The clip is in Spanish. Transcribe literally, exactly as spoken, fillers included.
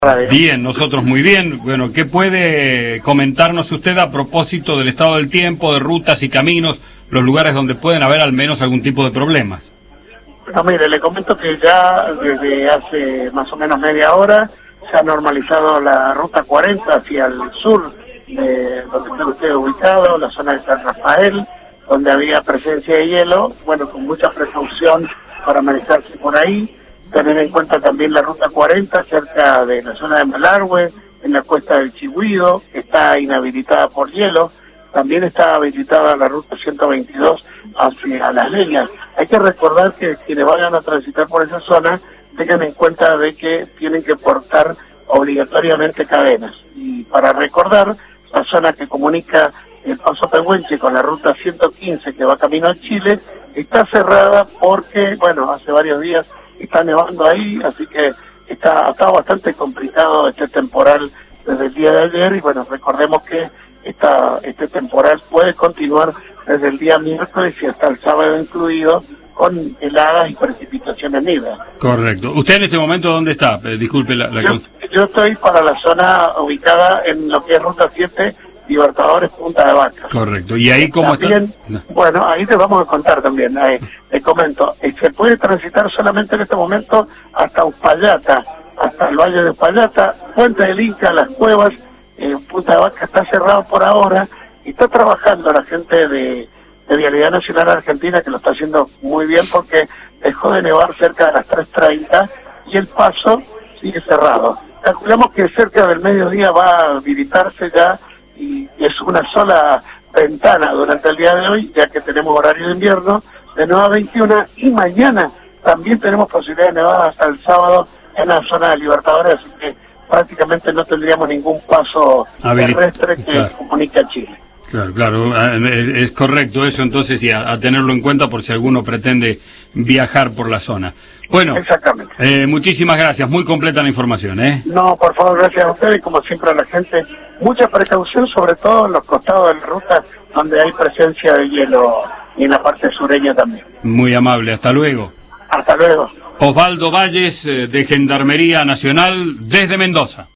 Bien, nosotros muy bien. Bueno, ¿qué puede comentarnos usted a propósito del estado del tiempo, de rutas y caminos, los lugares donde pueden haber al menos algún tipo de problemas? No, mire, le comento que ya desde hace más o menos media hora se ha normalizado la ruta cuarenta hacia el sur, de donde está usted ubicado, la zona de San Rafael, donde había presencia de hielo, bueno, con mucha precaución para manejarse por ahí. Tener en cuenta también la ruta cuarenta cerca de la zona de Malargüe, en la cuesta del Chigüido, que está inhabilitada por hielo. También está habilitada la ruta ciento veintidós hacia Las Leñas. Hay que recordar que quienes vayan a transitar por esa zona tengan en cuenta de que tienen que portar obligatoriamente cadenas. Y para recordar, la zona que comunica el Paso Pehuenche con la ruta ciento quince que va camino a Chile está cerrada porque, bueno, hace varios días está nevando ahí, así que está, está bastante complicado este temporal desde el día de ayer. Y bueno, recordemos que esta, este temporal puede continuar desde el día miércoles y hasta el sábado incluido, con heladas y precipitaciones nívedas. Correcto. ¿Usted en este momento dónde está? Eh, disculpe la... la... Yo, yo estoy para la zona ubicada en lo que es Ruta siete, Libertadores, Punta de Vaca. Correcto. ¿Y ahí cómo también, está? No. Bueno, ahí te vamos a contar también. Eh, te comento, eh, se puede transitar solamente en este momento hasta Uspallata, hasta el Valle de Uspallata, Puente del Inca, Las Cuevas, eh, Punta de Vaca está cerrado por ahora, y está trabajando la gente de, de Vialidad Nacional Argentina, que lo está haciendo muy bien porque dejó de nevar cerca de las tres treinta y el paso sigue cerrado. Calculamos que cerca del mediodía va a habilitarse ya, y es una sola ventana durante el día de hoy, ya que tenemos horario de invierno de nueve a veintiuna, y mañana también tenemos posibilidad de nevada hasta el sábado en la zona de Libertadores, así que prácticamente no tendríamos ningún paso Habilit terrestre que claro. comunique a Chile. Claro, claro, es correcto eso entonces, y a, a tenerlo en cuenta por si alguno pretende viajar por la zona. Bueno, exactamente. Eh, muchísimas gracias, muy completa la información, ¿eh? No, por favor, gracias a ustedes y como siempre a la gente, mucha precaución, sobre todo en los costados de la ruta donde hay presencia de hielo, y en la parte sureña también. Muy amable, hasta luego. Hasta luego. Osvaldo Valles, de Gendarmería Nacional, desde Mendoza.